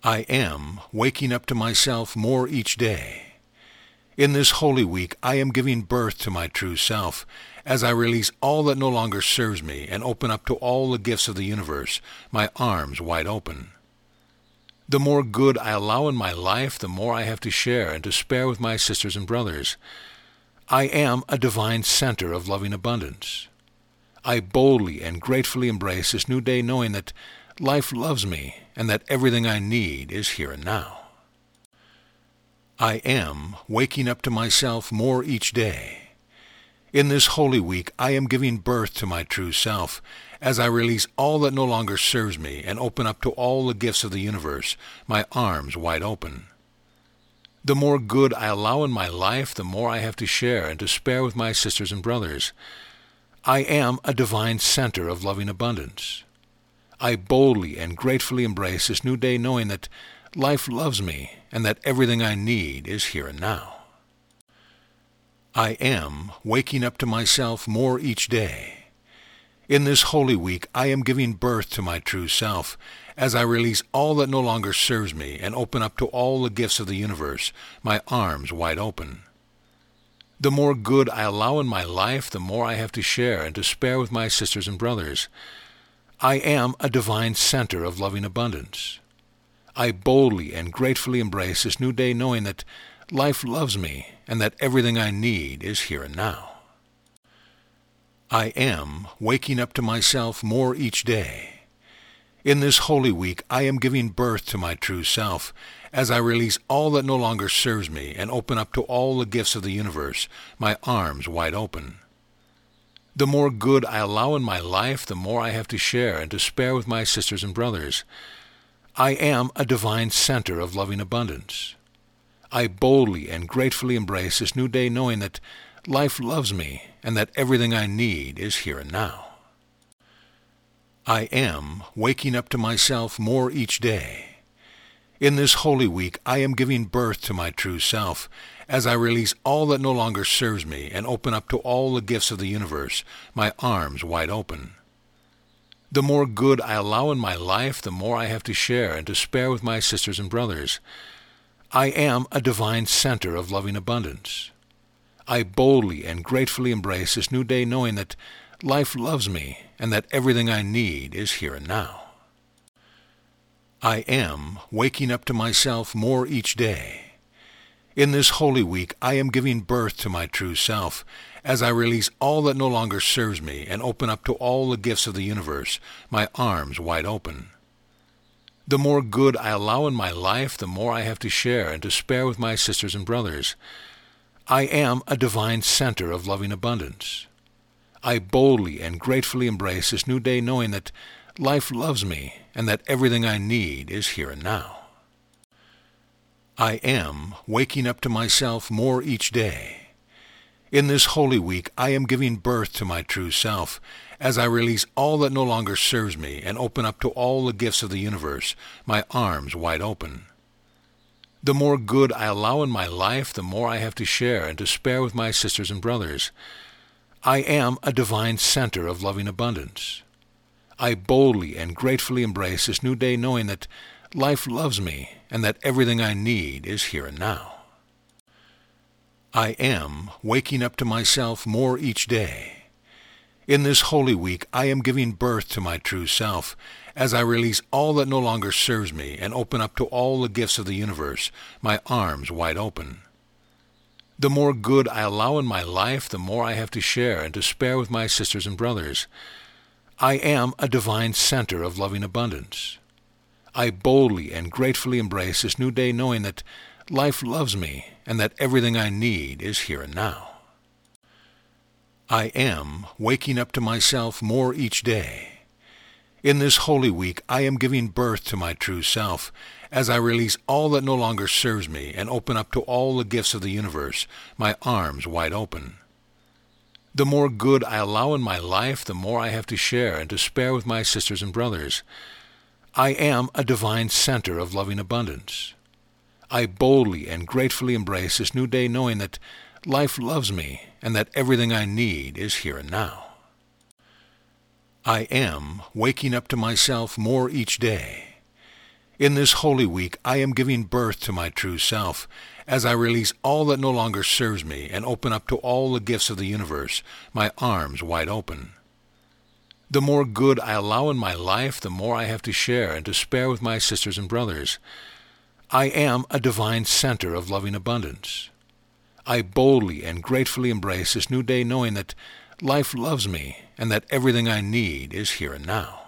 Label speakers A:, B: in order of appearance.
A: I am waking up to myself more each day. In this Holy Week, I am giving birth to my true self as I release all that no longer serves me and open up to all the gifts of the universe, my arms wide open. The more good I allow in my life, the more I have to share and to spare with my sisters and brothers. I am a divine center of loving abundance. I boldly and gratefully embrace this new day knowing that life loves me and that everything I need is here and now. I am waking up to myself more each day. In this Holy Week, I am giving birth to my true self as I release all that no longer serves me and open up to all the gifts of the universe, my arms wide open. The more good I allow in my life, the more I have to share and to spare with my sisters and brothers. I am a divine center of loving abundance. I boldly and gratefully embrace this new day knowing that life loves me and that everything I need is here and now. I am waking up to myself more each day. In this Holy Week, I am giving birth to my true self as I release all that no longer serves me and open up to all the gifts of the universe, my arms wide open. The more good I allow in my life, the more I have to share and to spare with my sisters and brothers. I am a divine center of loving abundance. I boldly and gratefully embrace this new day knowing that life loves me and that everything I need is here and now. I am waking up to myself more each day. In this Holy Week, I am giving birth to my true self as I release all that no longer serves me and open up to all the gifts of the universe, my arms wide open. The more good I allow in my life, the more I have to share and to spare with my sisters and brothers. I am a divine center of loving abundance. I boldly and gratefully embrace this new day knowing that life loves me and that everything I need is here and now. I am waking up to myself more each day. In this Holy Week, I am giving birth to my true self as I release all that no longer serves me and open up to all the gifts of the universe, my arms wide open. The more good I allow in my life, the more I have to share and to spare with my sisters and brothers. I am a divine center of loving abundance. I boldly and gratefully embrace this new day knowing that life loves me and that everything I need is here and now. I am waking up to myself more each day. In this Holy Week, I am giving birth to my true self as I release all that no longer serves me and open up to all the gifts of the universe, my arms wide open. The more good I allow in my life, the more I have to share and to spare with my sisters and brothers. I am a divine center of loving abundance. I boldly and gratefully embrace this new day knowing that life loves me and that everything I need is here and now. I am waking up to myself more each day. In this Holy Week, I am giving birth to my true self as I release all that no longer serves me and open up to all the gifts of the universe, my arms wide open. The more good I allow in my life, the more I have to share and to spare with my sisters and brothers. I am a divine center of loving abundance. I boldly and gratefully embrace this new day knowing that life loves me and that everything I need is here and now. I am waking up to myself more each day. In this Holy Week, I am giving birth to my true self as I release all that no longer serves me and open up to all the gifts of the universe, my arms wide open. The more good I allow in my life, the more I have to share and to spare with my sisters and brothers. I am a divine center of loving abundance. I boldly and gratefully embrace this new day knowing that life loves me and that everything I need is here and now. I am waking up to myself more each day. In this Holy Week, I am giving birth to my true self as I release all that no longer serves me and open up to all the gifts of the universe, my arms wide open. The more good I allow in my life, the more I have to share and to spare with my sisters and brothers. I am a divine center of loving abundance. I boldly and gratefully embrace this new day knowing that life loves me and that everything I need is here and now. I am waking up to myself more each day. In this Holy Week, I am giving birth to my true self, as I release all that no longer serves me and open up to all the gifts of the universe, my arms wide open. The more good I allow in my life, the more I have to share and to spare with my sisters and brothers. I am a divine center of loving abundance. I boldly and gratefully embrace this new day, knowing that life loves me and that everything I need is here and now.